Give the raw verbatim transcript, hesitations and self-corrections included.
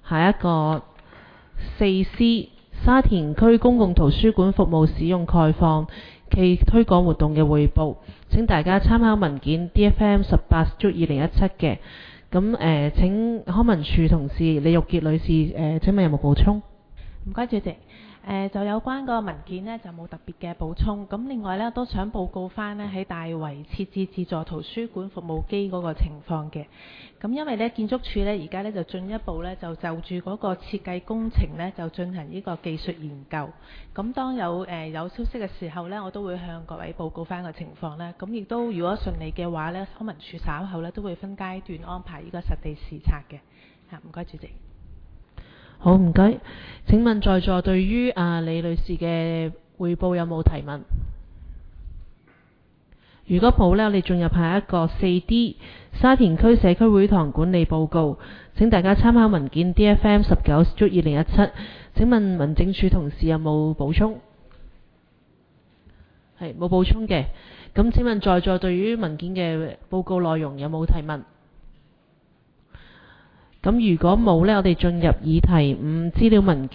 下一個四 C 沙田區公共圖書館服務使用概況暨推廣活動嘅匯報，請大家參考文件 D F M 十八/二零一七嘅。咁誒、呃，請康文署同事李玉潔女士誒、呃，請問有冇補充？ 唔該，主席。誒、呃、就有關個文件呢，就冇特別嘅補充。咁另外呢，都想報告翻呢喺大圍設置自助圖書館服務機嗰個情況嘅。咁因為呢，建築署呢而家呢就進一步呢，就就住嗰個設計工程呢，就進行呢個技術研究。咁當有誒、呃、有消息嘅時候呢，我都會向各位報告翻個情況啦。咁亦都如果順利嘅話呢，康文署稍後呢都會分階段安排呢個實地視察嘅。嚇，唔該，主席。 好，唔該。請問在座對於啊李女士嘅匯報有冇提問？如果冇呢，我哋進入下一個四 D 沙田區社區會堂管理報告。請大家參考文件 D F M 十九/二零一七。請問民政處同事有冇補充？係冇補充嘅。咁請問在座對於文件嘅報告內容有冇提問？咁如果冇呢，我哋進入議題五資料文件。